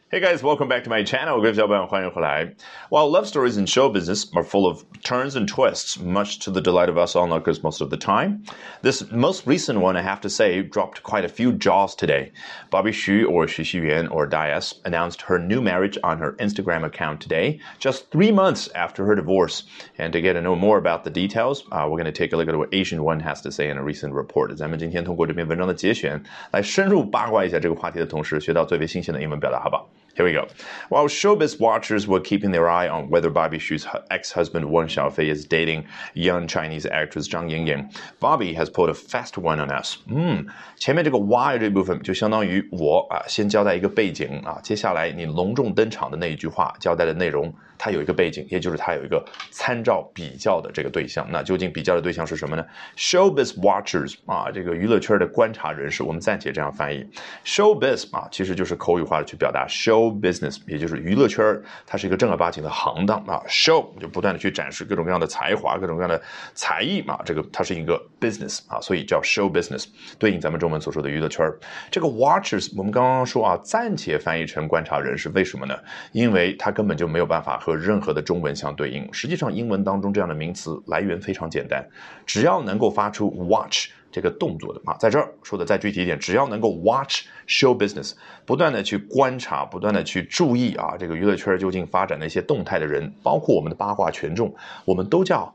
Hey guys, welcome back to my channel. 各位小伙伴，欢迎回来。While love stories in show business are full of turns and twists, much to the delight of us onlookers most of the time, this most recent one, I have to say, dropped quite a few jaws today. Bobby Xu, or Xu Xiyuan, or Dias, announced her new marriage on her Instagram account today, just 3 months after her divorce. And to get to know more about the details, we're going to take a look at what Asian One has to say in a recent report. 咱们今天通过这篇文章的节选，来深入八卦一下这个话题的同时，学到最为新鲜的英文表达，好不好？Here we go. While showbiz watchers were keeping their eye on whether Bobby Xu's ex-husband Wang Xiaofei is dating young Chinese actress Zhang Yingying, Bobby has pulled a fast one on us. 前面这个 why 这部分就相当于我先交代一个背景接下来你隆重登场的那一句话交代的内容，它有一个背景，也就是它有一个参照比较的这个对象。那究竟比较的对象是什么呢？ Showbiz watchers 这个娱乐圈的观察人士，我们暂且这样翻译。Showbiz 其实就是口语化的去表达 show business， 也就是娱乐圈，它是一个正儿八经的行当show 就不断的去展示各种各样的才华，各种各样的才艺这个它是一个 business 所以叫 show business， 对应咱们中文所说的娱乐圈。这个 watchers 我们刚刚说暂且翻译成观察人士，为什么呢？因为它根本就没有办法和任何的中文相对应。实际上英文当中这样的名词来源非常简单，只要能够发出 watch这个动作的在这儿说的再具体一点，只要能够 watch show business， 不断的去观察，不断的去注意这个娱乐圈究竟发展的一些动态的人，包括我们的八卦权重，我们都叫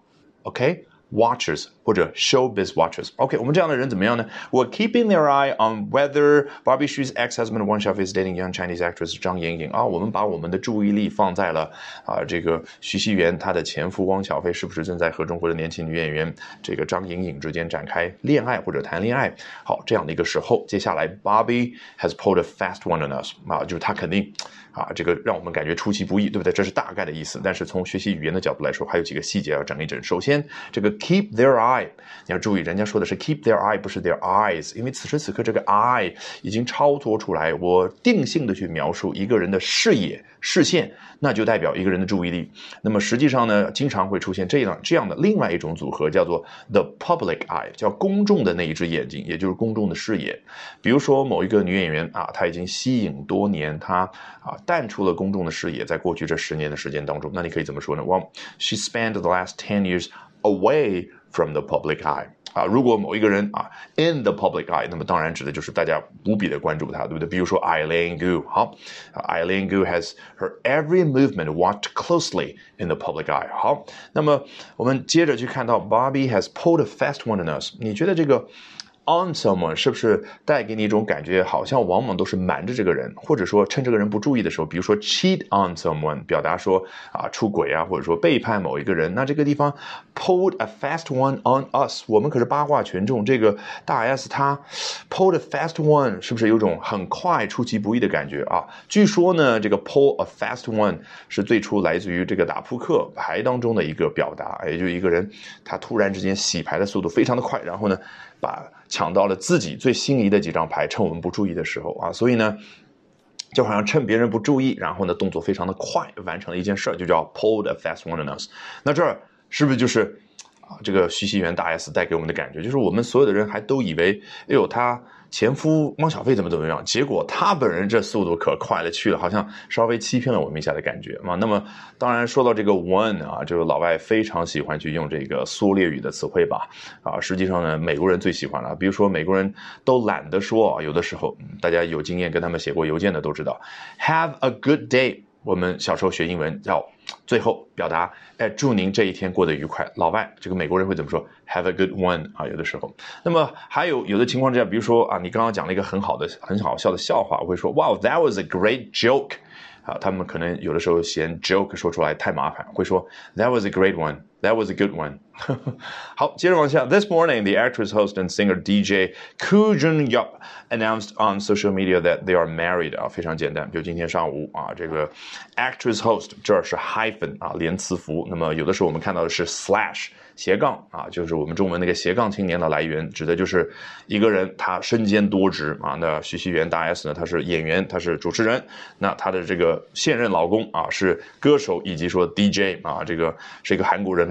watchers 或者 showbiz watchers. OK, 我们这样的人怎么样呢？ We're keeping their eye on whether Bobby Xu's ex-husband Wang Xiaofei is dating young Chinese actress Zhang Yingying. 我们把我们的注意力放在了这个徐熙媛她的前夫汪小菲是不是正在和中国的年轻女演员这个张颖颖之间展开恋爱或者谈恋爱。好，这样的一个时候，接下来 Bobby has pulled a fast one on us. 就是他肯定这个让我们感觉出其不意，对不对？这是大概的意思，但是从学习语言的角度来说，还有几个细节要整一整。首先，这个 keep their eye， 你要注意，人家说的是 keep their eye， 不是 their eyes， 因为此时此刻这个 eye 已经超脱出来，我定性的去描述一个人的视野、视线，那就代表一个人的注意力。那么实际上呢，经常会出现这样的另外一种组合，叫做 the public eye， 叫公众的那一只眼睛，也就是公众的视野。比如说某一个女演员她已经息影多年，她淡出了公众的视野，在过去这10年的时间当中，那你可以怎么说呢？ Well, she spent the last 10 years away from the public eye。如果某一个人in the public eye， 那么当然指的就是大家无比的关注他，对不对？比如说 Eileen Gu， 好，Eileen Gu has her every movement watched closely in the public eye。 好，那么我们接着去看到 Bobby has pulled a fast one on us。 你觉得这个on someone 是不是带给你一种感觉，好像往往都是瞒着这个人，或者说趁这个人不注意的时候，比如说 cheat on someone， 表达说出轨或者说背叛某一个人。那这个地方 pulled a fast one on us， 我们可是八卦权重，这个大 S 他 pulled a fast one 是不是有种很快出其不意的感觉据说呢，这个 pull a fast one 是最初来自于这个打扑克牌当中的一个表达，也就是一个人他突然之间洗牌的速度非常的快，然后呢抢到了自己最心仪的几张牌，趁我们不注意的时候所以呢就好像趁别人不注意，然后呢动作非常的快，完成了一件事，就叫 pulled a fast one on us。 那这儿是不是就是这个徐熙媛大 S 带给我们的感觉，就是我们所有的人还都以为他前夫汪小菲怎么样，结果他本人这速度可快了去了，好像稍微欺骗了我们一下的感觉那么当然说到这个 one 就是老外非常喜欢去用这个缩略语的词汇吧实际上呢美国人最喜欢了，比如说美国人都懒得说有的时候大家有经验跟他们写过邮件的都知道 have a good day， 我们小时候学英文要最后表达祝您这一天过得愉快，老外这个美国人会怎么说 have a good one 有的时候。那么还有的情况之下，比如说你刚刚讲了一个很好笑的笑话，我会说 wow that was a great joke他们可能有的时候嫌 joke 说出来太麻烦，会说 that was a great one, that was a good one 好，接着往下。 This morning, the actress, host, and singer DJ Koo Jun-yup announced on social media that they are married 非常简单，就今天上午这个 actress host 这儿是 hyphen 连词符，那么有的时候我们看到的是 slash斜杠就是我们中文那个斜杠青年的来源，指的就是一个人他身兼多职那徐熙媛大 S 呢，他是演员，他是主持人，那他的这个现任老公是歌手以及说 DJ 这个是一个韩国人，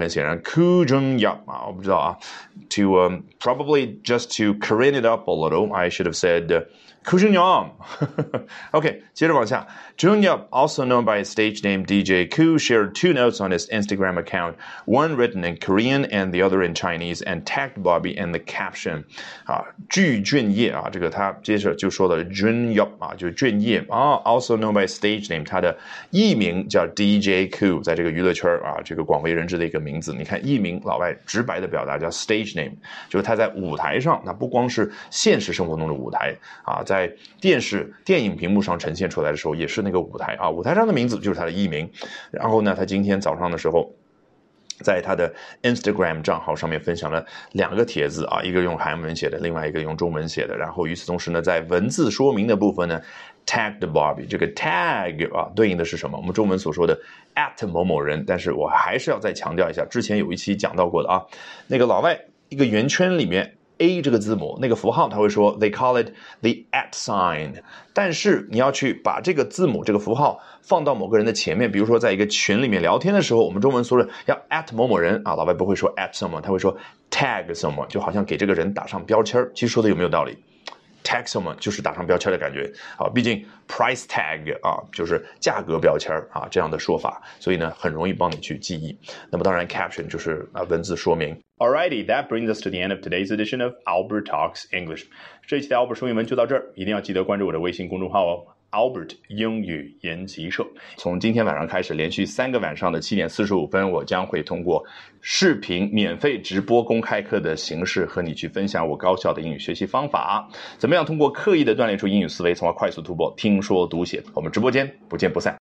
很显然 Koo Jung-yup 啊，我不知道啊 to probably just to clean it up a little I should have said Koo Jung-yup OK 接着往下 Jung-yup also known by his stage name DJ Koo shared 2 notes on his Instagram account one written in Korean and the other in Chinese and tagged Bobby in the caption 啊具俊晔啊这个他接着就说的 Jung-yup 啊就是俊晔啊 also known by stage name 他的艺名叫 DJ Koo 在这个娱乐圈啊这个广为人知的一个名字你看艺名老外直白的表达叫 stage name 就是他在舞台上那不光是现实生活中的舞台啊在电影屏幕上呈现出来的时候也是那个舞台啊舞台上的名字就是他的艺名然后呢他今天早上的时候在他的 Instagram 账号上面分享了2个帖子啊，一个用韩文写的，另外一个用中文写的。然后与此同时呢，在文字说明的部分呢 ，tagged Bobby 这个 tag 啊，对应的是什么？我们中文所说的 at 某某人，但是我还是要再强调一下，之前有一期讲到过的啊，那个老外一个圆圈里面。A 这个字母那个符号他会说 they call it the at sign 但是你要去把这个字母这个符号放到某个人的前面比如说在一个群里面聊天的时候我们中文说的要 at 某某人啊老外不会说 at someone 他会说 tag someone 就好像给这个人打上标签其实说的有没有道理tag someone 就是打上标签的感觉啊，毕竟 price tag 啊就是价格标签啊这样的说法，所以呢很容易帮你去记忆。那么当然 caption 就是文字说明。Alrighty, that brings us to the end of today's edition of Albert Talks English. 这一期的 Albert 说英文就到这儿，一定要记得关注我的微信公众号哦。Albert 英语研习社，从今天晚上开始，连续3个晚上的7点45分，我将会通过视频免费直播公开课的形式和你去分享我高效的英语学习方法，怎么样通过刻意的锻炼出英语思维，从而快速突破听说读写。我们直播间不见不散。